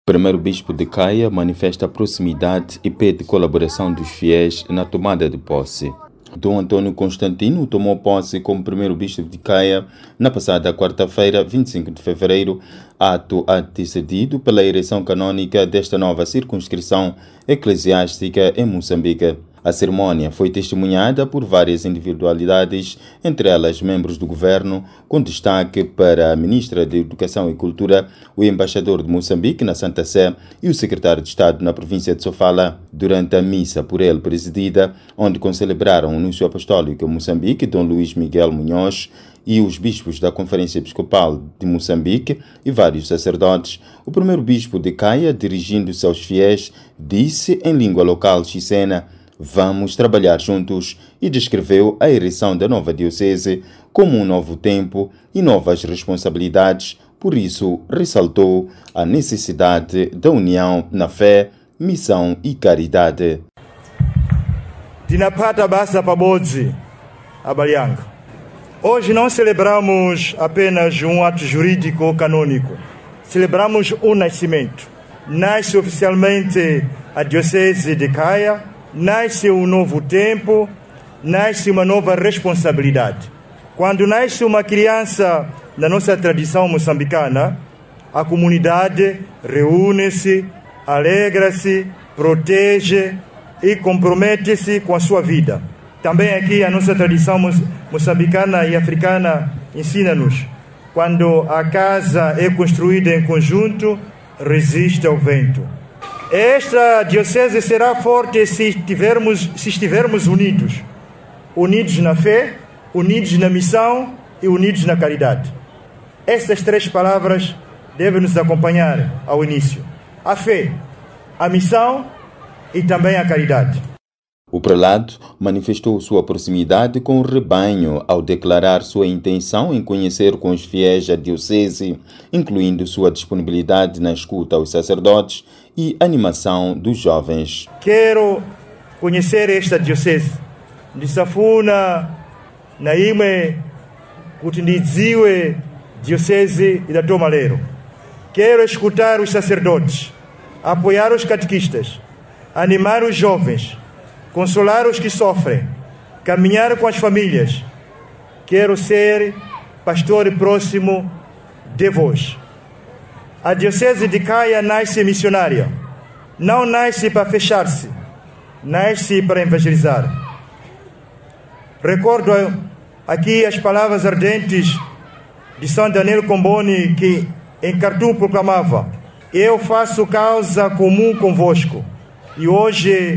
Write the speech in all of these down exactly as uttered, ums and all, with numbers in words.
Primeiro Bispo de Caia manifesta proximidade e pede colaboração dos fiéis na tomada de posse. Dom Antônio Constantino tomou posse como Primeiro Bispo de Caia na passada quarta-feira, vinte e cinco de fevereiro, ato antecedido pela eleição canônica desta nova circunscrição eclesiástica em Moçambique. A cerimônia foi testemunhada por várias individualidades, entre elas membros do governo, com destaque para a Ministra de Educação e Cultura, o embaixador de Moçambique na Santa Sé e o secretário de Estado na província de Sofala. Durante a missa por ele presidida, onde concelebraram o Núncio Apostólico em Moçambique, Dom Luís Miguel Munhoz, e os bispos da Conferência Episcopal de Moçambique e vários sacerdotes, o primeiro bispo de Caia, dirigindo-se aos fiéis, disse em língua local xicena: "Vamos trabalhar juntos", e descreveu a ereção da nova diocese como um novo tempo e novas responsabilidades. Por isso, ressaltou a necessidade da união na fé, missão e caridade. Tinapata basa pabodzi, abalianga. Hoje não celebramos apenas um ato jurídico canônico. Celebramos um nascimento. Nasce oficialmente a Diocese de Caia, nasce um novo tempo, nasce uma nova responsabilidade. Quando nasce uma criança na nossa tradição moçambicana, a comunidade reúne-se, alegra-se, protege e compromete-se com a sua vida. Também aqui a nossa tradição moçambicana e africana ensina-nos: quando a casa é construída em conjunto, resiste ao vento. Esta diocese será forte se estivermos, se estivermos unidos. Unidos na fé, unidos na missão e unidos na caridade. Estas três palavras devem nos acompanhar ao início: a fé, a missão e também a caridade. O prelado manifestou sua proximidade com o rebanho ao declarar sua intenção em conhecer com os fiéis a diocese, incluindo sua disponibilidade na escuta aos sacerdotes e animação dos jovens. Quero conhecer esta diocese de Safuna, Naime, Kutindiziwe, diocese e da Tomaleiro. Quero escutar os sacerdotes, apoiar os catequistas, animar os jovens, consolar os que sofrem, caminhar com as famílias. Quero ser pastor próximo de vós. A Diocese de Caia nasce missionária. Não nasce para fechar-se, nasce para evangelizar. Recordo aqui as palavras ardentes de São Daniel Comboni, que em Khartoum proclamava: "Eu faço causa comum convosco". E hoje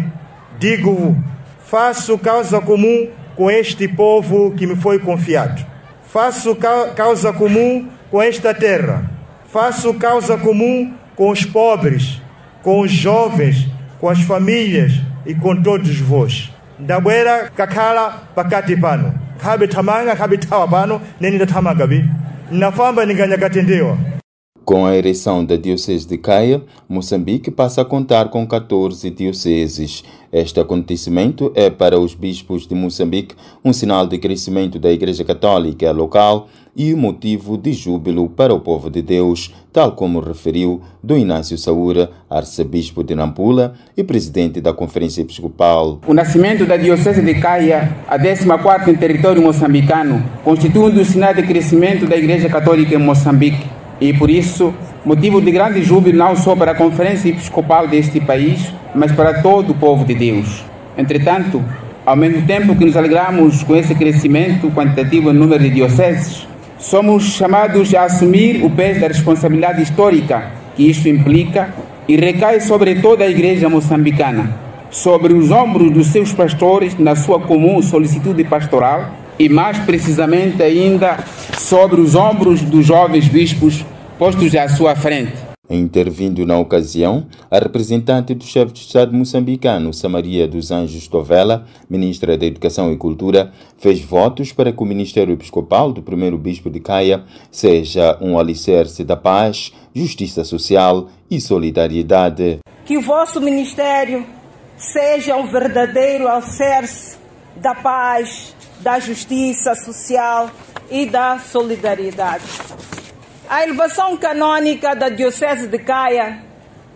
digo: faço causa comum com este povo que me foi confiado. Faço causa comum com esta terra. Faço causa comum com os pobres, com os jovens, com as famílias e com todos vós. Dabuera kakala pakati pano. Kabe tamanga kabe tawa pano, neni da tamagabi. Nafamba ninganya katendewa. Com a ereção da Diocese de Caia, Moçambique passa a contar com catorze dioceses. Este acontecimento é para os bispos de Moçambique um sinal de crescimento da Igreja Católica local e motivo de júbilo para o povo de Deus, tal como referiu Dom Inácio Saúra, arcebispo de Nampula e presidente da Conferência Episcopal. O nascimento da Diocese de Caia, a décima quarta em território moçambicano, constitui um dos sinais de crescimento da Igreja Católica em Moçambique. E por isso, motivo de grande júbilo não só para a Conferência Episcopal deste país, mas para todo o povo de Deus. Entretanto, ao mesmo tempo que nos alegramos com esse crescimento quantitativo em número de dioceses, somos chamados a assumir o peso da responsabilidade histórica que isto implica e recai sobre toda a Igreja moçambicana, sobre os ombros dos seus pastores na sua comum solicitude pastoral e, mais precisamente ainda, sobre os ombros dos jovens bispos postos à sua frente. Intervindo na ocasião, a representante do chefe de Estado moçambicano, Samaria dos Anjos Tovela, ministra da Educação e Cultura, fez votos para que o Ministério Episcopal do primeiro Bispo de Caia seja um alicerce da paz, justiça social e solidariedade. Que o vosso ministério seja um verdadeiro alicerce da paz, da justiça social e da solidariedade. A elevação canônica da Diocese de Caia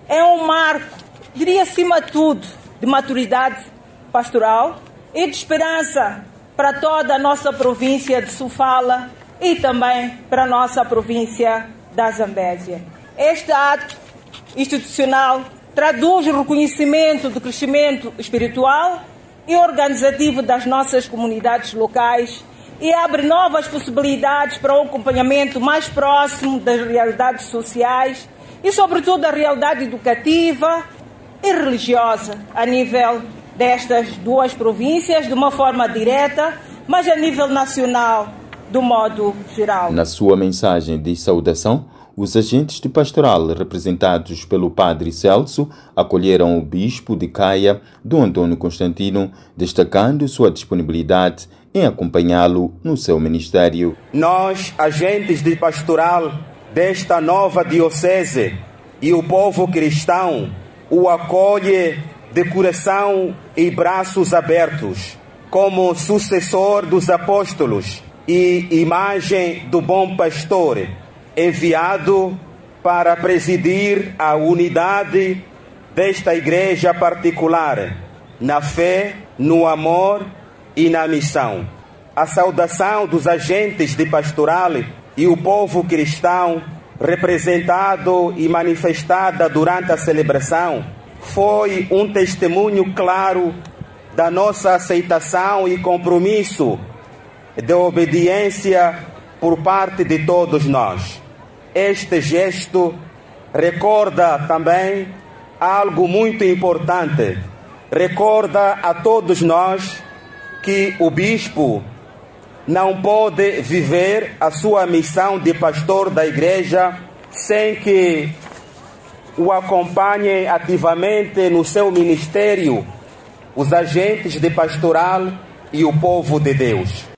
é um marco, diria acima de tudo, de maturidade pastoral e de esperança para toda a nossa província de Sofala e também para a nossa província da Zambésia. Este ato institucional traduz o reconhecimento do crescimento espiritual e organizativo das nossas comunidades locais e abre novas possibilidades para um acompanhamento mais próximo das realidades sociais e, sobretudo, da realidade educativa e religiosa a nível destas duas províncias, de uma forma direta, mas a nível nacional, do modo geral. Na sua mensagem de saudação, os agentes de pastoral, representados pelo padre Celso, acolheram o bispo de Caia, Dom Antônio Constantino, destacando sua disponibilidade em acompanhá-lo no seu ministério. Nós, agentes de pastoral desta nova diocese, e o povo cristão o acolhe de coração e braços abertos, como sucessor dos apóstolos e imagem do bom pastor, enviado para presidir a unidade desta igreja particular, na fé, no amor e na missão. A saudação dos agentes de pastoral e o povo cristão, representado e manifestada durante a celebração, foi um testemunho claro da nossa aceitação e compromisso de obediência por parte de todos nós. Este gesto recorda também algo muito importante. Recorda a todos nós que o bispo não pode viver a sua missão de pastor da igreja sem que o acompanhem ativamente no seu ministério os agentes de pastoral e o povo de Deus.